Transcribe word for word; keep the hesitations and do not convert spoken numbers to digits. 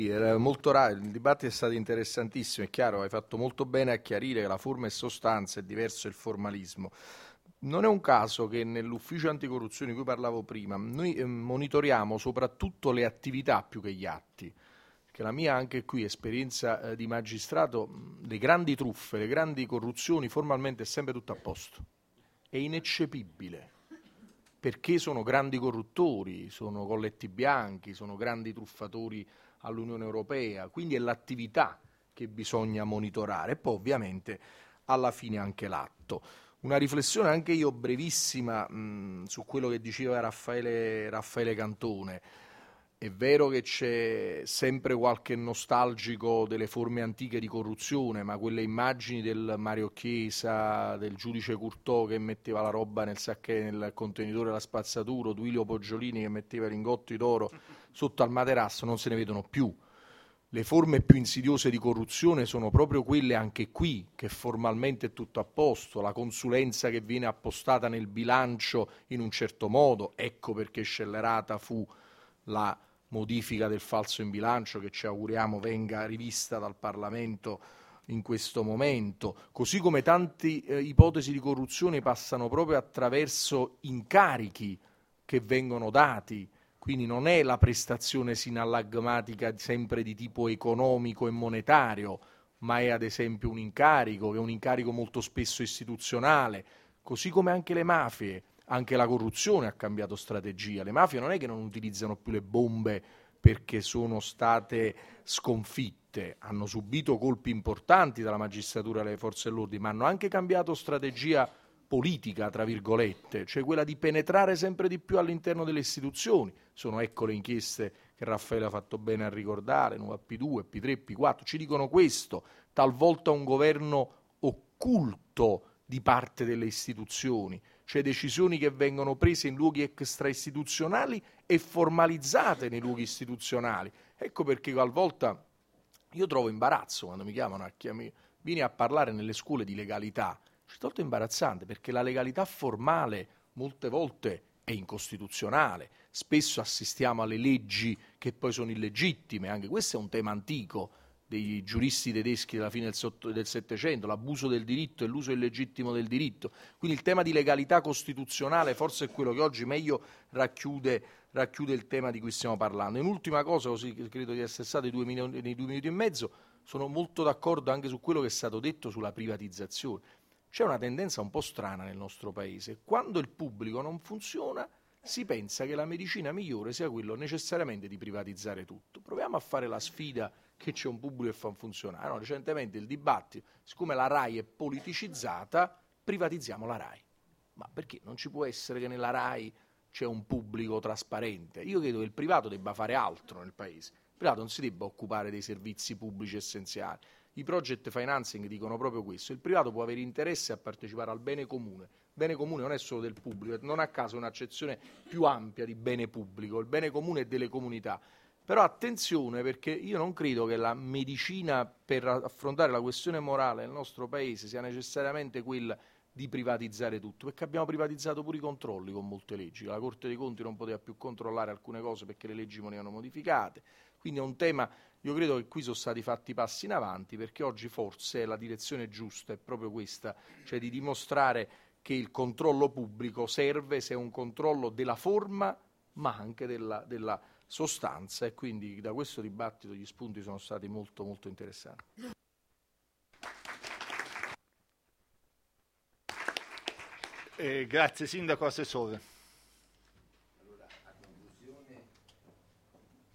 Era molto raro, il dibattito è stato interessantissimo, è chiaro, hai fatto molto bene a chiarire che la forma è sostanza, è diverso il formalismo. Non è un caso che nell'ufficio anticorruzione di cui parlavo prima noi eh, monitoriamo soprattutto le attività più che gli atti, perché la mia anche qui esperienza eh, di magistrato, mh, le grandi truffe, le grandi corruzioni formalmente è sempre tutto a posto, è ineccepibile. Perché sono grandi corruttori, sono colletti bianchi, sono grandi truffatori all'Unione Europea, quindi è l'attività che bisogna monitorare e poi ovviamente alla fine anche l'atto. Una riflessione anche io brevissima mh, su quello che diceva Raffaele, Raffaele Cantone. È vero che c'è sempre qualche nostalgico delle forme antiche di corruzione, ma quelle immagini del Mario Chiesa, del giudice Curtò che metteva la roba nel, sacche, nel contenitore della spazzatura, o Duilio Poggiolini che metteva i lingotti d'oro sotto al materasso, non se ne vedono più. Le forme più insidiose di corruzione sono proprio quelle anche qui, che formalmente è tutto a posto, la consulenza che viene appostata nel bilancio in un certo modo, ecco perché scellerata fu la modifica del falso in bilancio che ci auguriamo venga rivista dal Parlamento in questo momento, così come tante eh, ipotesi di corruzione passano proprio attraverso incarichi che vengono dati, quindi non è la prestazione sinallagmatica sempre di tipo economico e monetario, ma è ad esempio un incarico, che è un incarico molto spesso istituzionale, così come anche le mafie. Anche la corruzione ha cambiato strategia. Le mafie non è che non utilizzano più le bombe perché sono state sconfitte, hanno subito colpi importanti dalla magistratura e dalle forze dell'ordine, ma hanno anche cambiato strategia politica, tra virgolette, cioè quella di penetrare sempre di più all'interno delle istituzioni. Sono ecco le inchieste che Raffaele ha fatto bene a ricordare, Nuova P due, P tre, P quattro, ci dicono questo, talvolta un governo occulto di parte delle istituzioni, cioè decisioni che vengono prese in luoghi extraistituzionali e formalizzate nei luoghi istituzionali. Ecco perché talvolta io trovo imbarazzo quando mi chiamano a chiamare, vieni a parlare nelle scuole di legalità. È molto imbarazzante perché la legalità formale molte volte è incostituzionale, spesso assistiamo alle leggi che poi sono illegittime, anche questo è un tema antico dei giuristi tedeschi della fine del Settecento, l'abuso del diritto e l'uso illegittimo del diritto. Quindi il tema di legalità costituzionale forse è quello che oggi meglio racchiude, racchiude il tema di cui stiamo parlando. In ultima cosa, così credo di essere stato nei due, minuti, nei due minuti e mezzo, sono molto d'accordo anche su quello che è stato detto sulla privatizzazione. C'è una tendenza un po' strana nel nostro paese. Quando il pubblico non funziona, si pensa che la medicina migliore sia quello necessariamente di privatizzare tutto. Proviamo a fare la sfida che c'è un pubblico che fa funzionare. No, recentemente il dibattito, siccome la RAI è politicizzata, privatizziamo la RAI. Ma perché non ci può essere che nella RAI c'è un pubblico trasparente? Io credo che il privato debba fare altro nel paese. Il privato non si debba occupare dei servizi pubblici essenziali. I project financing dicono proprio questo. Il privato può avere interesse a partecipare al bene comune. Il bene comune non è solo del pubblico, non a caso è un'accezione più ampia di bene pubblico. Il bene comune è delle comunità. Però attenzione, perché io non credo che la medicina per affrontare la questione morale nel nostro paese sia necessariamente quella di privatizzare tutto, perché abbiamo privatizzato pure i controlli con molte leggi. La Corte dei Conti non poteva più controllare alcune cose perché le leggi venivano modificate. Quindi è un tema, io credo che qui sono stati fatti passi in avanti, perché oggi forse la direzione giusta è proprio questa, cioè di dimostrare che il controllo pubblico serve se è un controllo della forma ma anche della, della sostanza, e quindi da questo dibattito gli spunti sono stati molto molto interessanti. Eh, grazie Sindaco, Assessore.